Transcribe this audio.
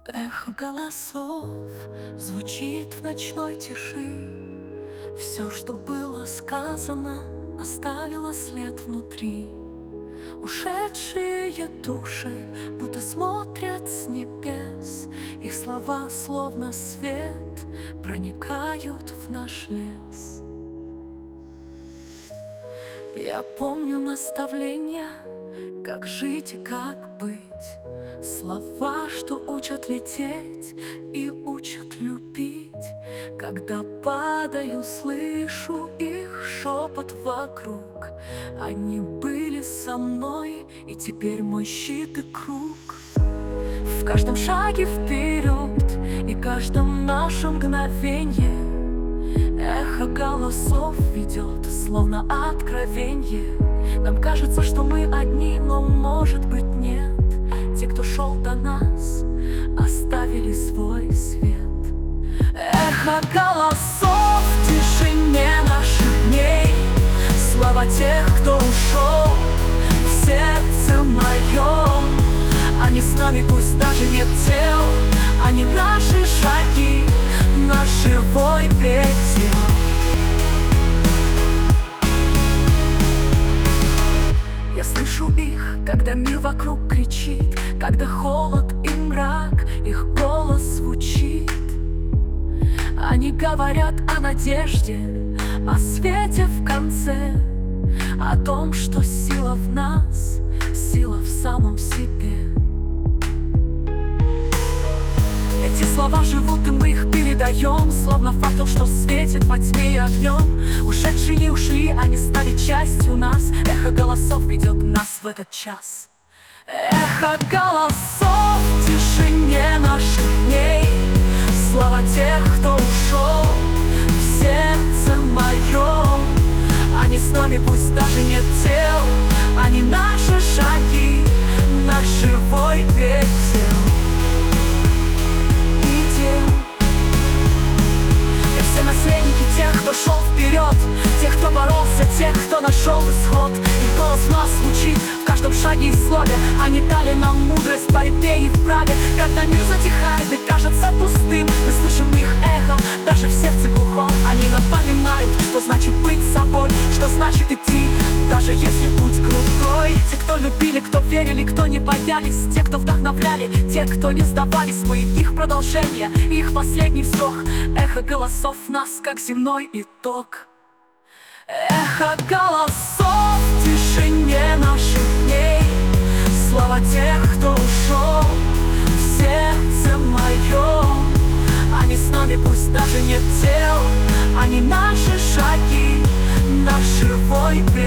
Эхо голосов звучит в ночной тиши. Все, что было сказано, оставило след внутри. Ушедшие души будто смотрят с небес. Их слова, словно свет, проникают в наш лес. Я помню наставления, как жить и как быть. Слова, что учат лететь и учат любить. Когда падаю, слышу их шепот вокруг. Они были со мной, и теперь мой щит и круг. В каждом шаге вперед и каждом нашем мгновении эхо голосов ведет, словно откровенье. Нам кажется, что мы одни, но может быть нет. Те, кто шел до нас, оставили свой свет. Эхо голосов в тишине наших дней. Слова тех, кто ушел в сердце моем. Они с нами, пусть даже нет тел. Они наши шаги, наш живой предел. Я слышу их, когда мир вокруг кричит, когда холод и мрак, их голос звучит. Они говорят о надежде, о свете в конце, о том, что сила в нас, сила в самом себе. Эти слова живут, и мы их передаем, словно факел, что светит во тьме и огнем. Ушедшие ушли, они стали частью нас. Эхо голосов ведет нас в этот час. Эхо голосов в тишине наших дней. Слова тех, кто ушел в сердце моем. Они с нами, пусть даже нет тел. Они наши шаги, наш живой предел. Наследники тех, кто шел вперед, тех, кто боролся, тех, кто нашел исход. Их голос в нас звучит в каждом шаге и слове. Они дали нам мудрость в борьбе и в праве. Когда мир затихает и кажется пустым, мы слышим их эхо, даже в сердце глухом. Они напоминают, что значит быть собой, что значит идти, даже если путь крутой. Те, кто любили, кто верили, кто не боялись, те, кто вдохновляли, те, кто не сдавались. Мы их продолжение, их последний вздох. Эхо голосов в нас, как земной итог. Эхо голосов в тишине наших дней. Слова тех, кто ушел в сердце моем. Они с нами, пусть даже нет тел. Они наши шаги, наш живой предел.